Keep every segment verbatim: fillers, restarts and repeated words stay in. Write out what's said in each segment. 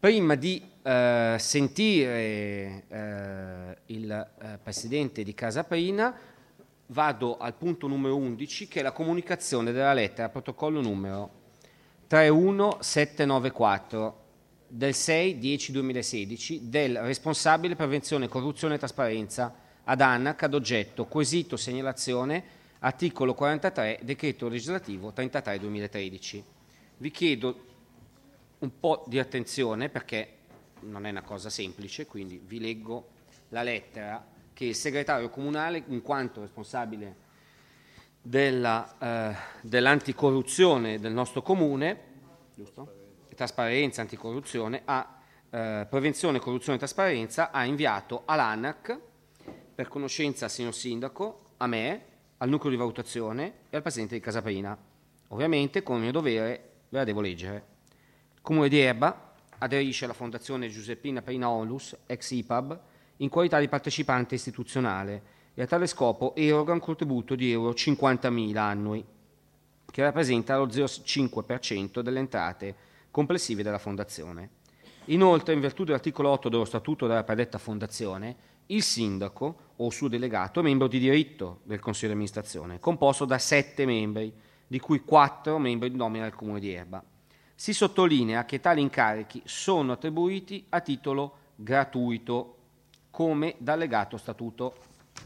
Prima di eh, sentire eh, il eh, presidente di Casa Prina, vado al punto numero undici, che è la comunicazione della lettera protocollo numero tre uno sette nove quattro del sei dieci duemilasedici del responsabile prevenzione, corruzione e trasparenza ad ANAC ad oggetto quesito segnalazione articolo quarantatré decreto legislativo trentatré duemilatredici. Vi chiedo un po' di attenzione perché non è una cosa semplice, quindi vi leggo la lettera che il segretario comunale, in quanto responsabile della, eh, dell'anticorruzione del nostro comune, giusto? Trasparenza, anticorruzione, a eh, prevenzione, corruzione e trasparenza, ha inviato all'ANAC per conoscenza al signor sindaco, a me, al nucleo di valutazione e al presidente di Casa Prina. Ovviamente, come mio dovere, ve la devo leggere. Il Comune di Erba aderisce alla Fondazione Giuseppina Prina Onlus, ex I P A B, in qualità di partecipante istituzionale e a tale scopo eroga un contributo di euro cinquantamila annui, che rappresenta lo zero virgola cinque per cento delle entrate complessive della Fondazione. Inoltre, in virtù dell'articolo otto dello Statuto della predetta Fondazione, il sindaco o suo delegato è membro di diritto del Consiglio di amministrazione, composto da sette membri, di cui quattro membri di nomina del Comune di Erba. Si sottolinea che tali incarichi sono attribuiti a titolo gratuito, come da allegato statuto.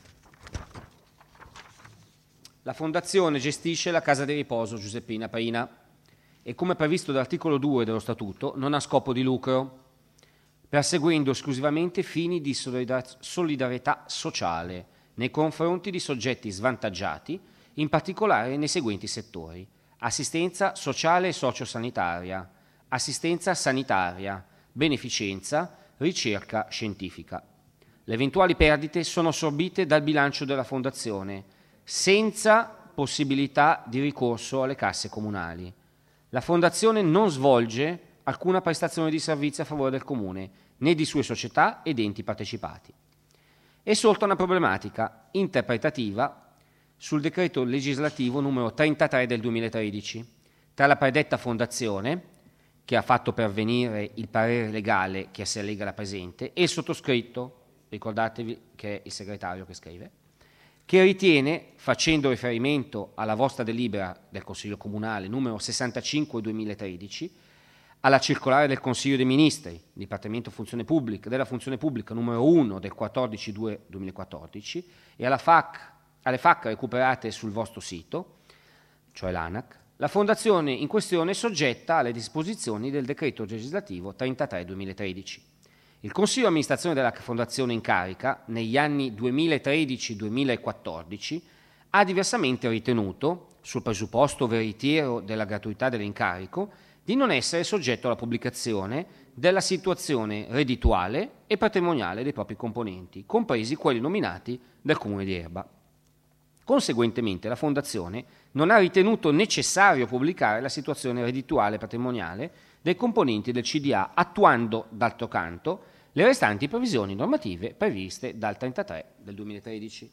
La Fondazione gestisce la casa di riposo Giuseppina Prina e, come previsto dall'articolo due dello Statuto, non ha scopo di lucro, perseguendo esclusivamente fini di solidarietà sociale nei confronti di soggetti svantaggiati, in particolare nei seguenti settori: assistenza sociale e sociosanitaria, assistenza sanitaria, beneficenza, ricerca scientifica. Le eventuali perdite sono assorbite dal bilancio della Fondazione, senza possibilità di ricorso alle casse comunali. La Fondazione non svolge alcuna prestazione di servizio a favore del Comune, né di sue società ed enti partecipati. È sorta una problematica interpretativa sul decreto legislativo numero trentatré del duemilatredici, tra la predetta Fondazione, che ha fatto pervenire il parere legale che si allega alla presente, e il sottoscritto, ricordatevi che è il segretario che scrive, che ritiene, facendo riferimento alla vostra delibera del Consiglio Comunale numero sessantacinque duemilatredici, alla circolare del Consiglio dei Ministri, Dipartimento Funzione Pubblica, della Funzione Pubblica numero uno del quattordici due duemilaquattordici e alla F A Q, alle F A Q recuperate sul vostro sito, cioè l'ANAC, la Fondazione in questione è soggetta alle disposizioni del decreto legislativo trentatré duemilatredici. Il Consiglio di amministrazione della Fondazione in carica, negli anni duemilatredici duemilaquattordici, ha diversamente ritenuto, sul presupposto veritiero della gratuità dell'incarico, di non essere soggetto alla pubblicazione della situazione reddituale e patrimoniale dei propri componenti, compresi quelli nominati dal Comune di Erba. Conseguentemente, la Fondazione non ha ritenuto necessario pubblicare la situazione reddituale e patrimoniale dei componenti del C D A, attuando, d'altro canto, le restanti previsioni normative previste dal trentatré del duemilatredici.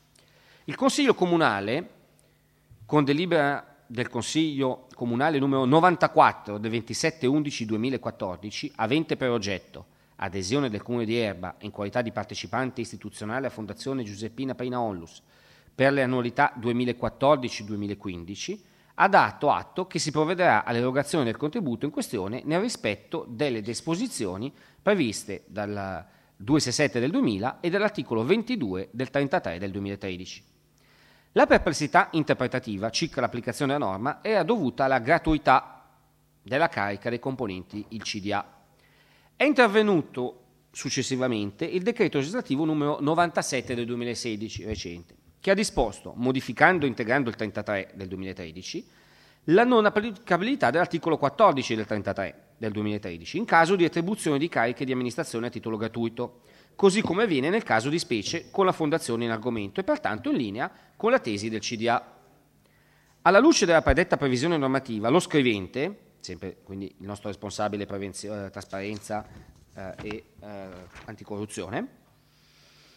Il Consiglio Comunale, con delibera del Consiglio Comunale numero novantaquattro del ventisette undici duemilaquattordici, avente per oggetto adesione del Comune di Erba in qualità di partecipante istituzionale a Fondazione Giuseppina Prina Onlus per le annualità duemilaquattordici duemilaquindici, ha dato atto che si provvederà all'erogazione del contributo in questione nel rispetto delle disposizioni previste dal duecentosessantasette del duemila e dall'articolo ventidue del trentatré del duemilatredici. La perplessità interpretativa circa l'applicazione della norma era dovuta alla gratuità della carica dei componenti il C D A. È intervenuto successivamente il decreto legislativo numero novantasette del duemilasedici, recente, che ha disposto, modificando e integrando il trentatré del duemilatredici, la non applicabilità dell'articolo quattordici del trentatré del duemilatredici in caso di attribuzione di cariche di amministrazione a titolo gratuito, così come avviene nel caso di specie con la Fondazione in argomento e pertanto in linea con la tesi del C D A. Alla luce della predetta previsione normativa, lo scrivente, sempre quindi il nostro responsabile prevenzione, trasparenza eh, e eh, anticorruzione,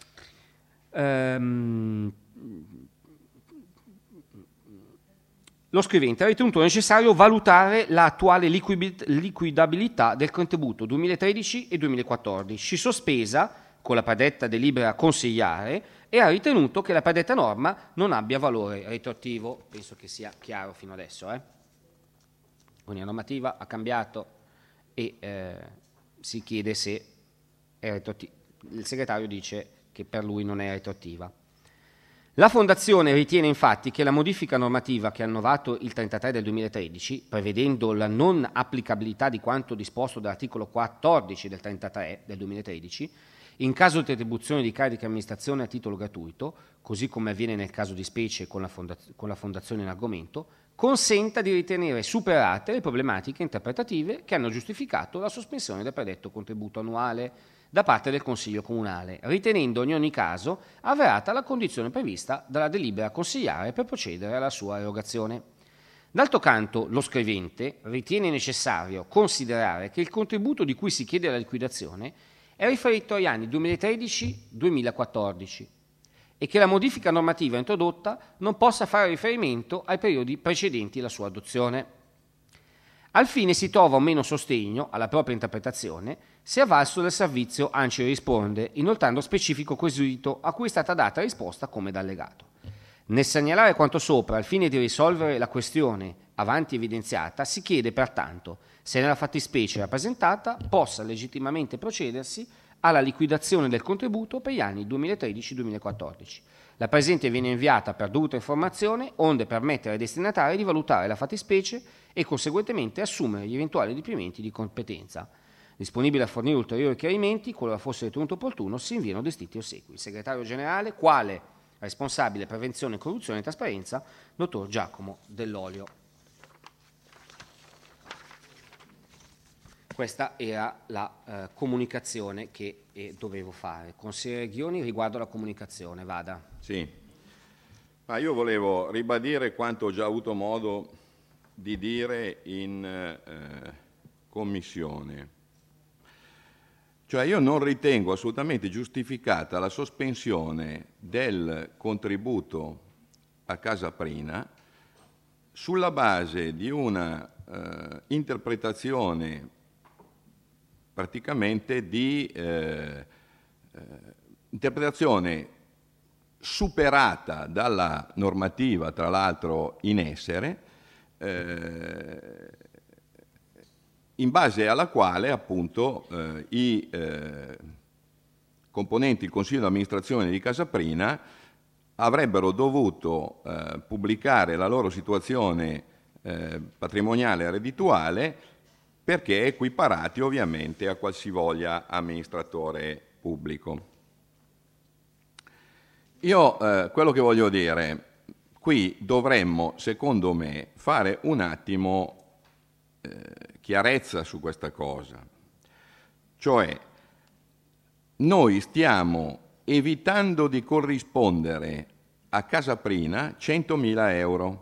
ehm, lo scrivente ha ritenuto necessario valutare l'attuale liquidabilità del contributo duemilatredici e duemilaquattordici, sospesa con la predetta delibera consigliare, e ha ritenuto che la predetta norma non abbia valore retroattivo. Penso che sia chiaro fino adesso. Eh? Quindi la normativa ha cambiato e eh, si chiede se è retroattiva. Il segretario dice che per lui non è retroattiva. La Fondazione ritiene infatti che la modifica normativa che ha innovato il trentatré del duemilatredici, prevedendo la non applicabilità di quanto disposto dall'articolo quattordici del trentatré del duemilatredici, in caso di attribuzione di cariche amministrazione a titolo gratuito, così come avviene nel caso di specie con la, fondaz- con la Fondazione in argomento, consenta di ritenere superate le problematiche interpretative che hanno giustificato la sospensione del predetto contributo annuale da parte del Consiglio Comunale, ritenendo in ogni caso avverata la condizione prevista dalla delibera consigliare per procedere alla sua erogazione. D'altro canto, lo scrivente ritiene necessario considerare che il contributo di cui si chiede la liquidazione è riferito agli anni duemilatredici duemilaquattordici e che la modifica normativa introdotta non possa fare riferimento ai periodi precedenti la sua adozione. Al fine si trova un meno sostegno alla propria interpretazione se avvalso del servizio ANCI Risponde, inoltrando specifico quesito a cui è stata data risposta come d'allegato. Nel segnalare quanto sopra, al fine di risolvere la questione avanti evidenziata, si chiede pertanto se nella fattispecie rappresentata possa legittimamente procedersi alla liquidazione del contributo per gli anni duemilatredici duemilaquattordici. La presente viene inviata per dovuta informazione, onde permettere ai destinatari di valutare la fattispecie e conseguentemente assumere gli eventuali adempimenti di competenza. Disponibile a fornire ulteriori chiarimenti, qualora fosse ritenuto opportuno, si inviano descritti ossequi. Il segretario generale, quale responsabile prevenzione, corruzione e trasparenza, dottor Giacomo Dell'Olio. Questa era la eh, comunicazione che eh, dovevo fare. Consigliere Ghioni, riguardo alla comunicazione, vada. Sì, ma io volevo ribadire quanto ho già avuto modo di dire in eh, commissione. Cioè io non ritengo assolutamente giustificata la sospensione del contributo a Casa Prina sulla base di una eh, interpretazione praticamente di eh, eh, interpretazione superata dalla normativa, tra l'altro in essere, eh, in base alla quale appunto eh, i eh, componenti del Consiglio di amministrazione di Casa Prina avrebbero dovuto eh, pubblicare la loro situazione eh, patrimoniale e reddituale, perché equiparati ovviamente a qualsivoglia amministratore pubblico. Io eh, quello che voglio dire, qui dovremmo, secondo me, fare un attimo eh, chiarezza su questa cosa. Cioè, noi stiamo evitando di corrispondere a Casa Prina centomila euro.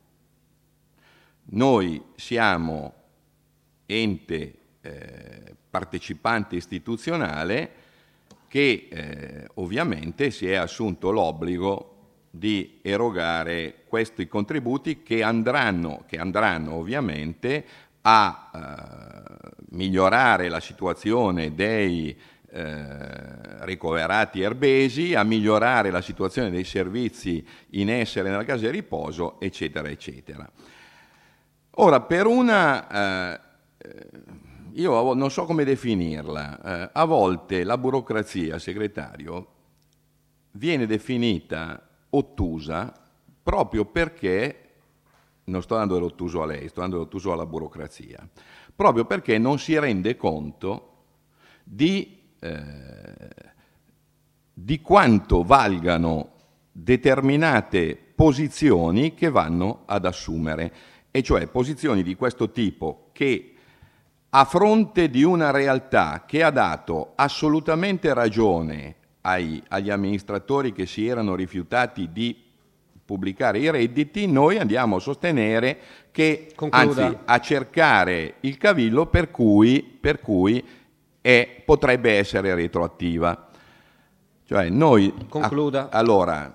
Noi siamo ente eh, partecipante istituzionale che eh, ovviamente si è assunto l'obbligo di erogare questi contributi che andranno, che andranno ovviamente a eh, migliorare la situazione dei eh, ricoverati erbesi, a migliorare la situazione dei servizi in essere nella casa di riposo, eccetera, eccetera. Ora, per una... Eh, io non so come definirla, eh, a volte la burocrazia, segretario, viene definita ottusa proprio perché, non sto dando dell'ottuso a lei, sto dando dell'ottuso alla burocrazia, proprio perché non si rende conto di, eh, di quanto valgano determinate posizioni che vanno ad assumere, e cioè posizioni di questo tipo che, a fronte di una realtà che ha dato assolutamente ragione ai, agli amministratori che si erano rifiutati di pubblicare i redditi, noi andiamo a sostenere che, Concluda. anzi a cercare il cavillo per cui, per cui è, potrebbe essere retroattiva. Cioè noi, Concluda. A, allora,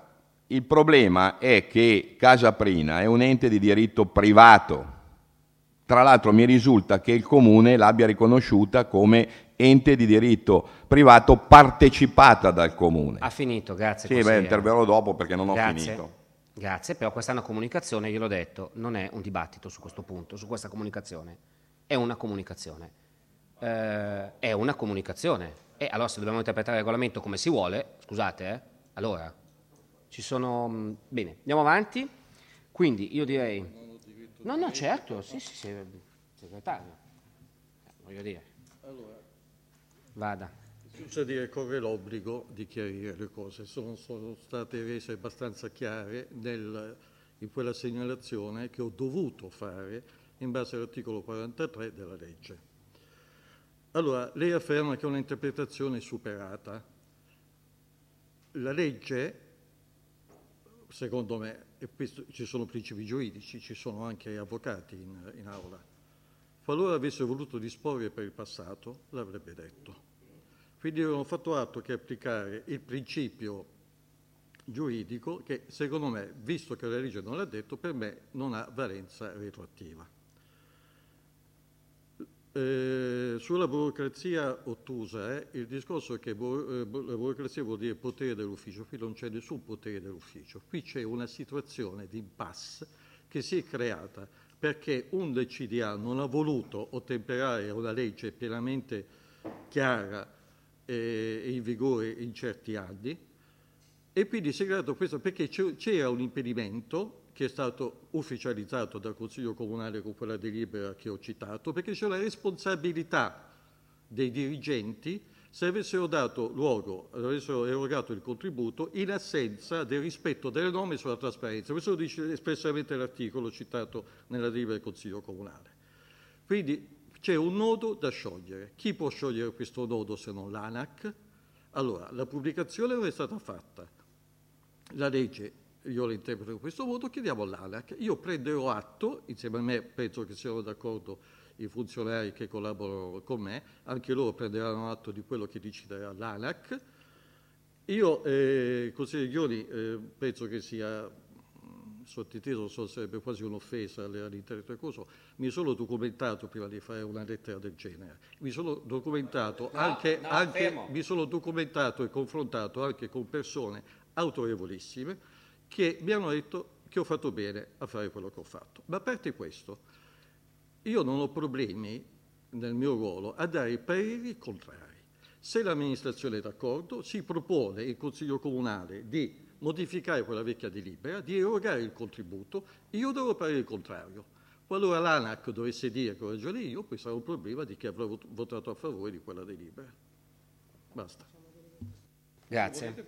il problema è che Casa Prina è un ente di diritto privato. Tra l'altro mi risulta che il Comune l'abbia riconosciuta come ente di diritto privato partecipata dal Comune. Ha finito, grazie. Sì, beh, interverrò dopo perché non ho grazie. finito. Grazie, però questa è una comunicazione, gliel'ho detto, non è un dibattito su questo punto, su questa comunicazione. È una comunicazione. Eh, è una comunicazione. E allora se dobbiamo interpretare il regolamento come si vuole, scusate, eh, allora ci sono... Bene, andiamo avanti. Quindi io direi... No, no, certo, sì, sì, sì, segretario. Eh, voglio dire. Allora, vada. Bisogna dire, corre l'obbligo di chiarire le cose. Sono, sono state rese abbastanza chiare nel, in quella segnalazione che ho dovuto fare in base all'articolo quarantatré della legge. Allora, lei afferma che è un'interpretazione superata. La legge, secondo me, e questo, ci sono principi giuridici, ci sono anche avvocati in, in aula. Qualora avesse voluto disporre per il passato, l'avrebbe detto. Quindi io non ho fatto altro che applicare il principio giuridico che, secondo me, visto che la legge non l'ha detto, per me non ha valenza retroattiva. Eh, sulla burocrazia ottusa, eh, il discorso è che bu- eh, la burocrazia vuol dire potere dell'ufficio. Qui non c'è nessun potere dell'ufficio. Qui c'è una situazione di impasse che si è creata perché un C D A non ha voluto ottemperare a una legge pienamente chiara e in vigore in certi anni, e quindi si è creato questo perché c'era un impedimento che è stato ufficializzato dal Consiglio Comunale con quella delibera che ho citato, perché c'è la responsabilità dei dirigenti se avessero dato luogo, avessero erogato il contributo in assenza del rispetto delle norme sulla trasparenza. Questo lo dice espressamente l'articolo citato nella delibera del Consiglio Comunale. Quindi c'è un nodo da sciogliere. Chi può sciogliere questo nodo se non l'ANAC? Allora, la pubblicazione non è stata fatta. La legge, io la interpreto in questo modo, chiediamo all'ANAC. Io prenderò atto, insieme a me penso che siano d'accordo i funzionari che collaborano con me, anche loro prenderanno atto di quello che deciderà l'ANAC. Io, eh, consigliere Ghioni, eh, penso che sia sottintesa, so, sarebbe quasi un'offesa all'intero percorso, mi sono documentato prima di fare una lettera del genere, mi sono documentato, no, anche, no, anche mi sono documentato e confrontato anche con persone autorevolissime che mi hanno detto che ho fatto bene a fare quello che ho fatto. Ma a parte questo, io non ho problemi nel mio ruolo a dare pareri contrari. Se l'amministrazione è d'accordo, si propone il Consiglio Comunale di modificare quella vecchia delibera, di erogare il contributo, io devo parere il contrario. Qualora l'ANAC dovesse dire che ho ragione io, poi sarà un problema di chi avrà votato a favore di quella delibera. Basta. Grazie.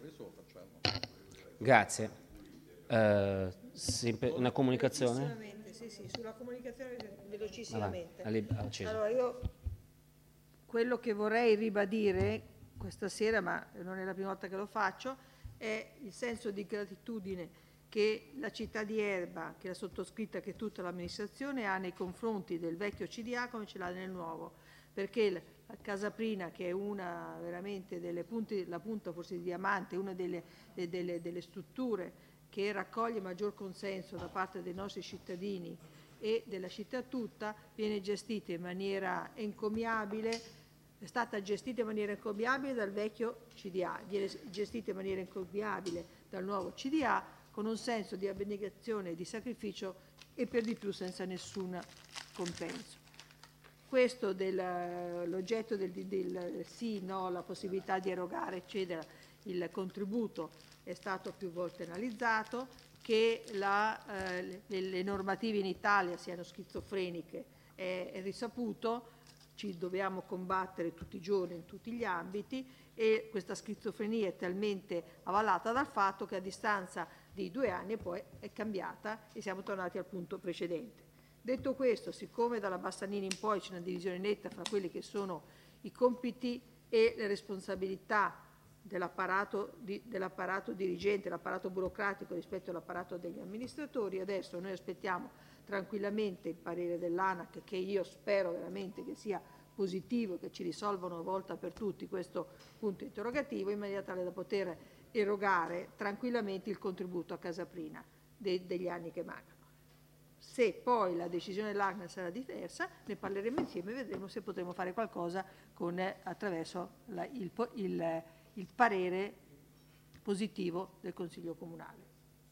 Grazie. Uh, sempre una comunicazione? Sì, sì, sulla comunicazione velocissimamente. Ah, allora, io quello che vorrei ribadire questa sera, ma non è la prima volta che lo faccio, è il senso di gratitudine che la città di Erba, che la sottoscritta, che tutta l'amministrazione ha nei confronti del vecchio C D A come ce l'ha nel nuovo, perché la Casa Prina, che è una veramente delle punte, la punta forse di diamante, una delle, delle, delle strutture che raccoglie maggior consenso da parte dei nostri cittadini e della città tutta, viene gestita in maniera encomiabile, è stata gestita in maniera encomiabile dal vecchio C D A, viene gestita in maniera encomiabile dal nuovo C D A, con un senso di abnegazione e di sacrificio e per di più senza nessun compenso. Questo dell'oggetto del, del, del sì, no, la possibilità di erogare, eccetera, il contributo è stato più volte analizzato, che la, eh, le, le normative in Italia siano schizofreniche è, è risaputo, ci dobbiamo combattere tutti i giorni in tutti gli ambiti, e questa schizofrenia è talmente avvalata dal fatto che a distanza di due anni poi è cambiata e siamo tornati al punto precedente. Detto questo, siccome dalla Bassanini in poi c'è una divisione netta fra quelli che sono i compiti e le responsabilità dell'apparato, di, dell'apparato dirigente, l'apparato burocratico rispetto all'apparato degli amministratori, adesso noi aspettiamo tranquillamente il parere dell'ANAC, che io spero veramente che sia positivo, che ci risolva una volta per tutti questo punto interrogativo, in maniera tale da poter erogare tranquillamente il contributo a Casaprina de, degli anni che mancano. Se poi la decisione dell'A C N A sarà diversa, ne parleremo insieme e vedremo se potremo fare qualcosa con, eh, attraverso la, il, il, il parere positivo del Consiglio Comunale.